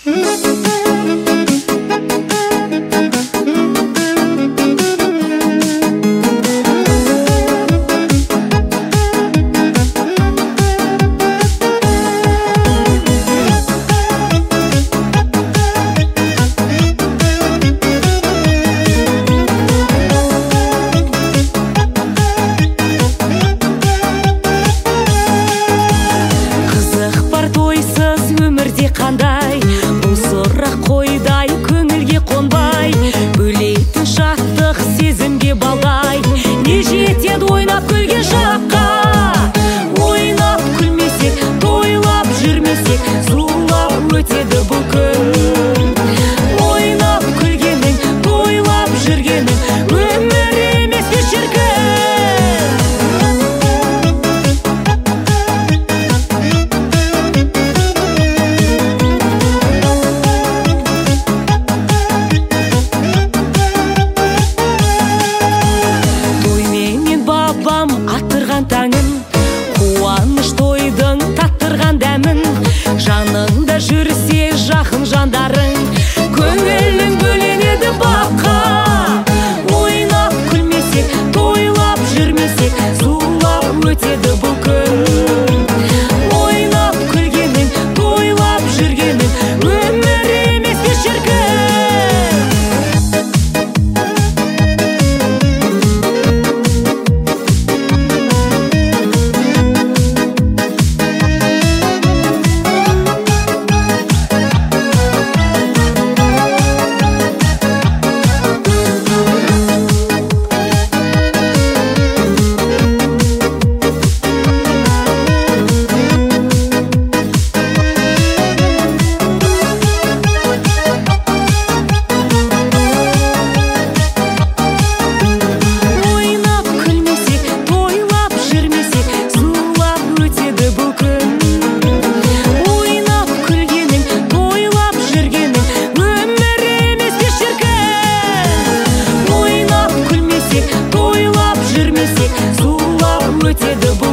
Қандай бұл сұрақ қойдай көңілге қонбай, бөлейтін шаттық сезімге балдай. Не жетеді ойнап күлген шаққа, ойнап күлмесек, тойлап жүрмесек, зулап өтеді бұл күн. Ойнап күлгенің, тойлап жүргенің өмір емес пе шіркін. Аттырған таңын, қуаныш тойдың таттырған дәмін, жаныңда жүрсе жақын жандарың, көңілің бөленеді баққа. Ойнап күлмесек, тойлап жүрмесек, зулап өтеді бұл күн. Ойнап күлгенің, тойлап жүргенің өмір емес пе шіркін. Зулап өтеді бұл